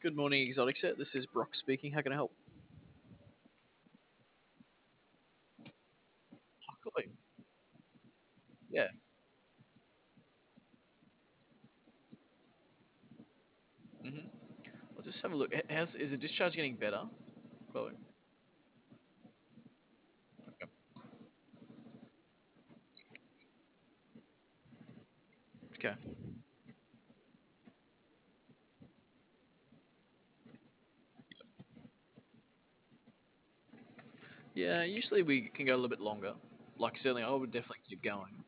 Good morning, Exotic Set. This is Brock speaking. How can I help? Luckily. Yeah. hmm I'll just have a look. How's is the discharge getting better, Chloe? Okay. Okay. Yeah. Usually we can go a little bit longer. Like certainly, I would definitely keep going.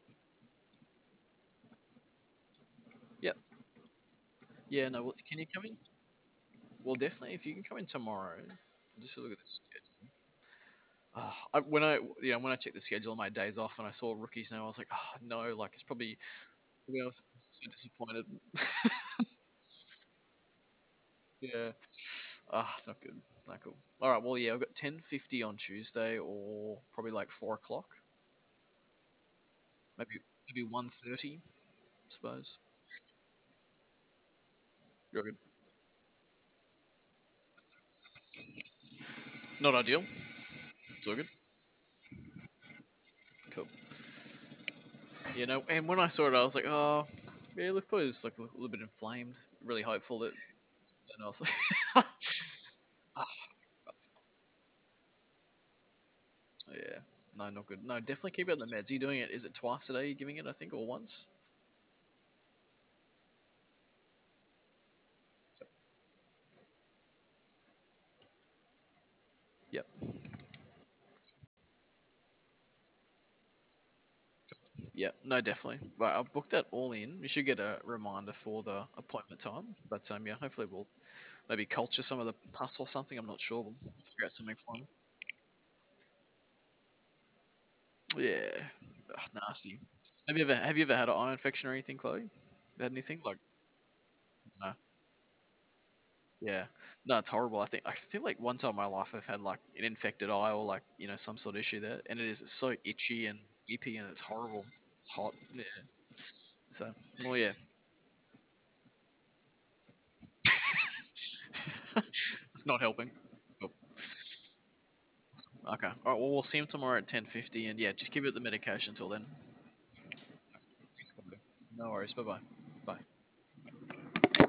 Yep. Yeah. No. Can you come in? Well, definitely. If you can come in tomorrow, just look at this schedule. When I checked the schedule on my days off and I saw rookies now, I was like, oh no, like it's probably. I was so disappointed. Yeah. Not good. Not cool. All right. Well, yeah, I've got 10:50 on Tuesday, or probably like 4 o'clock. Maybe 1:30. I suppose. You're good. Not ideal. It's all good. Cool. And when I saw it, I was like, oh, yeah, look, probably it's like a little bit inflamed. Really hopeful that. And I was like, ah, yeah, no, not good. No, definitely keep it on the meds. Are you doing it? Is it twice a day? You're giving it, I think, or once? Yep. Yeah, no, definitely. Right, I've booked that all in. You should get a reminder for the appointment time. But yeah, hopefully we'll maybe culture some of the pus or something. I'm not sure. We'll figure out something for him. Yeah, ugh, nasty. Have you ever had an eye infection or anything, Chloe? Had anything like no? Yeah, no, it's horrible. I feel like one time in my life I've had like an infected eye or like some sort of issue there, and it's so itchy and ippy and it's horrible. It's hot. Yeah. So well, yeah. It's not helping. Cool. Okay. All right. Well, we'll see him tomorrow at 10:50, and yeah, just keep it the medication till then. No worries. Bye bye.